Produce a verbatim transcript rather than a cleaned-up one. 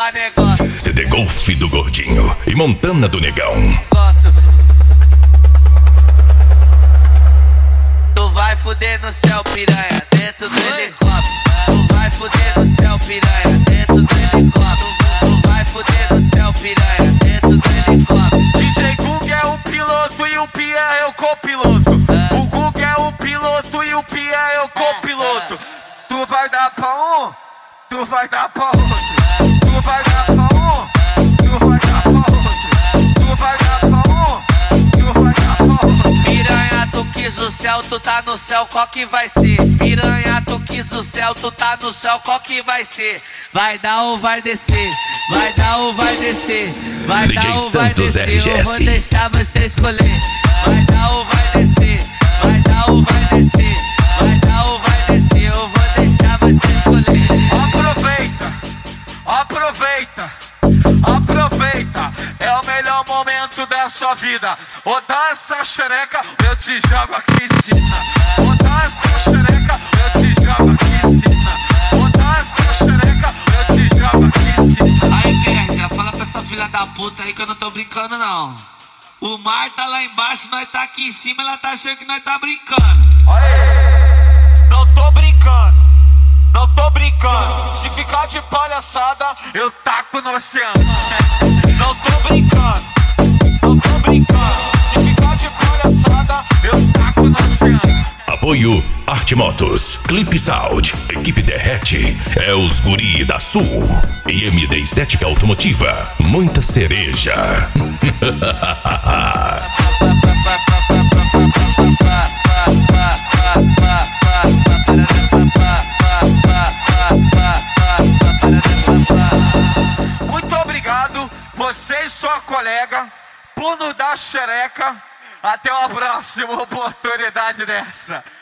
dá negócio. C D Golf do Gordinho e Montana do Negão. Negócio. Tu vai fuder no céu, piranha, dentro do helicóptero. Tu vai fuder no céu, piranha, dentro do helicóptero. Tu vai fuder no céu, piranha, dentro do helicóptero. D J Gug é o piloto e o Pia é o copiloto. O Gug é o piloto e o Pia é o copiloto. Tu vai dar pra um, tu vai dar pra outro. Tu vai dar pra um, tu vai dar pra outro. Tu vai dar pra um, tu vai dar pra outro. Piranha, tu quis o céu, tu tá no céu, qual que vai ser? Piranha, tu quis o céu, tu tá no céu, qual que vai ser? Vai dar ou vai descer? Vai dar ou vai descer? Vai D J dar ou vai Santos descer? R G S. Eu vou deixar você escolher. Vai dar ou vai descer? Vai dar ou vai descer? Vai dar ou vai descer? Eu vou deixar você escolher. Aproveita, aproveita, aproveita. É o melhor momento da sua vida. Ou dá essa xereca, eu te jogo aqui em cima. Ou dá essa xereca, eu te jogo aqui em cima. Ou dá essa xereca, eu te jogo aqui em cima. Aí, Perja, fala pra essa filha da puta aí que eu não tô brincando, não. O mar tá lá embaixo, nós tá aqui em cima, ela tá achando que nós tá brincando. Aê! Não tô brincando, não tô brincando. Se ficar de palhaçada, eu taco no oceano. Não tô brincando, não tô brincando. Se ficar de palhaçada, eu taco no oceano. Apoio Arte Motos, Clip Sound, Equipe Derrete, é os Guri da Sul e M D Estética Automotiva, muita cereja. Muito obrigado, você e sua colega, por nos dar xereca. Até uma próxima oportunidade dessa.